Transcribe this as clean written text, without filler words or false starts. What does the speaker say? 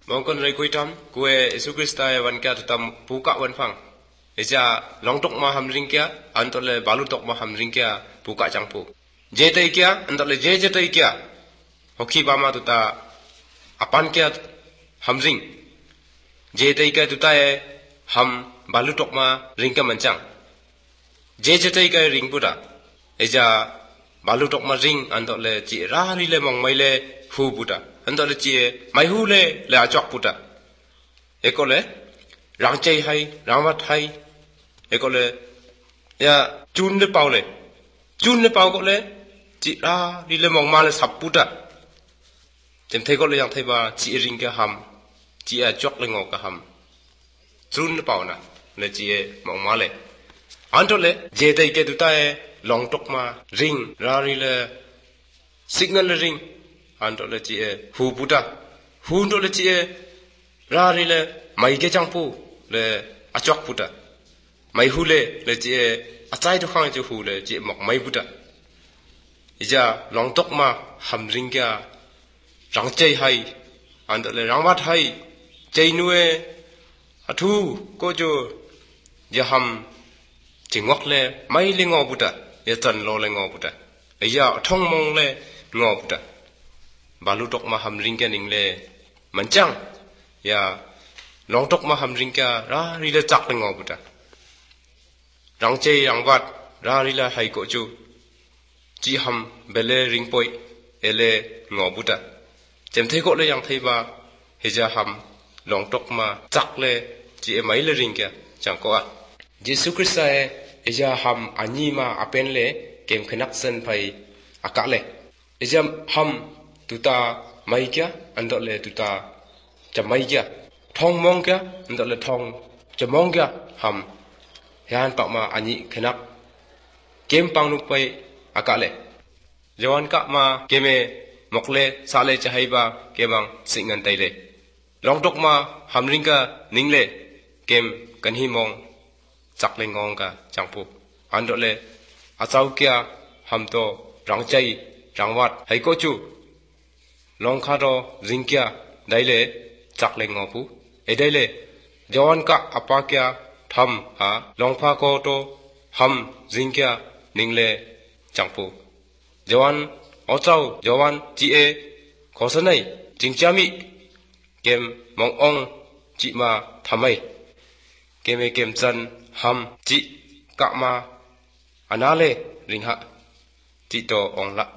มองคนไรคุยทำกูเอสุคริสต์วันแก่ทำปูกะวันฟังเอจะลองตกมาหำริงแก่อันตัวเลยบาลุตกมาหำริงแก่ปูกะจังปูเจตอีกแก่อันตัวเลยเจตอีกแก่ฮอกกี้บามาตุตาอปันแก่หำริงเจตอีกแก่ตุตาเอหำบาลุตกมาริงแก่มันจังเจตอีกแก่ริงปูดาเอจะบาลุตกมาริงอันตัวเลยจีรารีเลยมองไม่เลยฮูปูดาอันตัวเลยจีไม่ฮูเลยเลยอาจอกปูดาเอก็เลยรังใจให้รังวัดให้เอก็เลยอย่าจูนเลยเปล่าเลยจูนเลยเปล่าก็เลยจีรารีเลยมองมาเลยสับปูดาจำเทก็เลยยังเทว่าจีริงแกหำจีอาจอกเลยงอกะหำจูนเลยเปล่านะเลยจีมองมาเลยอันตัวเลยเจตอีกแกตุตาเอลองตกมาริงรารีเลยสิกนัลริงอันตัวเลยจีฮูปูดาฮูตัวเลยจีรารีเลยไม่เกจังปูเลยอาจอกปูดาไม่ฮูเลยจีอาใจทุกครั้งจะฮูเลยจีหมอกไม่ปูดาอีจะลองตกมาหำริงแกรังใจให้อันตัวเลยรังวัดให้ใจนัวอัทูก็จะอย่าหำจิงวกเลยไม่เลยงอปูดาอย่าจันโลเลยงอปูดาอย่าท่องมองเลยงอปูดาบาลุตกมาหำริงแกนิงเลยมันจังอย่าลองตกมาหำริงแกรารีละจักเลยงอปูดารังใจรังวัดรารีละให้ก็จูจีหำเบลริงปอยเอเลงอปูดาเจมเทก็เลยยังเทว่าเฮจะหำลองตกมาจักเลยจีไม่เลยริงแกจังก็อ่ะเยซูคริสต์เอจะหำอันนี้มาอเป็นเลยเกมขนักเซนไปอากาศเลยเอจะหำตุตาไม่แกอันต่อเลยตุตาจะไม่แกทองมองแกอันต่อเลยทองจะมองแกหำยานปากมาอันนี้ขนักเกมปังลุกไปอากาศเลยจวนกะมาเกมมกเลสาเลจะให้บาเกมังสิงันไตเลยลองตกมาหำริงกะนิงเลยเกมกันหิมองจักเลงองกะจังปูอันต่อเลยอาเจ้าเกียหำโตรังใจรังวัดให้ก็จูลองคาโดริงเกียได้เลยจักเลงอปูเอได้เลยจวนกะอปาเกียทำลองพาโกโตหำริงเกียนิงเลยจังปูจวนเอาเจ้าจวนจีขอสนัยจิงจามิเกมมององจีมาทำไมเกมจันหำจีกะมาอันนั้นเลยริงฮะจีโตองละ